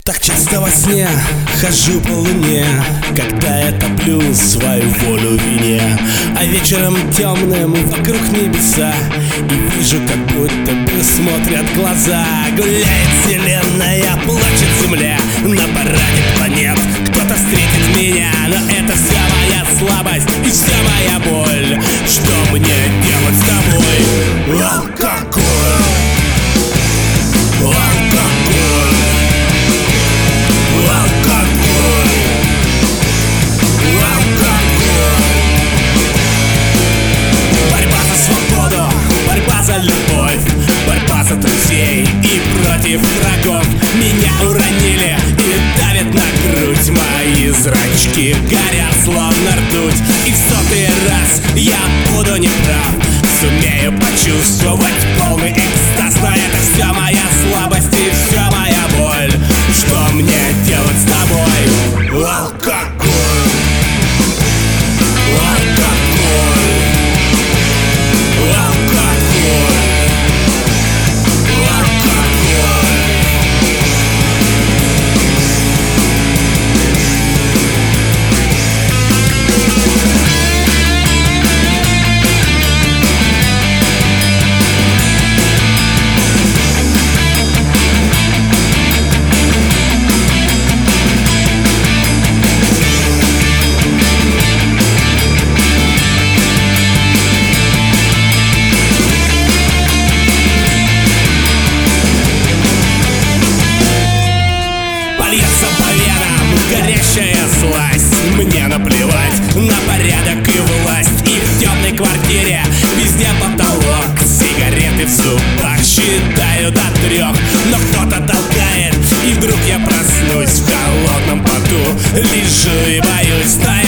Так часто во сне хожу по луне, когда я топлю свою волю в вине. А вечером темным вокруг небеса, и вижу, как будто бы смотрят глаза. Гуляет вселенная, плачет земля, на параде планет кто-то встретит меня. Но это вся моя слабость и вся моя боль. Что мне делать с тобой? Алкоголь. Борьба за друзей и против врагов. Меня уронили и давят на грудь. Мои зрачки горят словно ртуть. И в 100-й раз я буду неправ. Сумею почувствовать полный экстаз. Но это вся моя слабость и вся моя боль. Что мне делать с тобой? Алкоголь. Горящая сласть, мне наплевать на порядок и власть. И в темной квартире везде потолок, сигареты в зубах, считаю до 3. Но кто-то толкает, и вдруг я проснусь в холодном поту. Лежу и боюсь.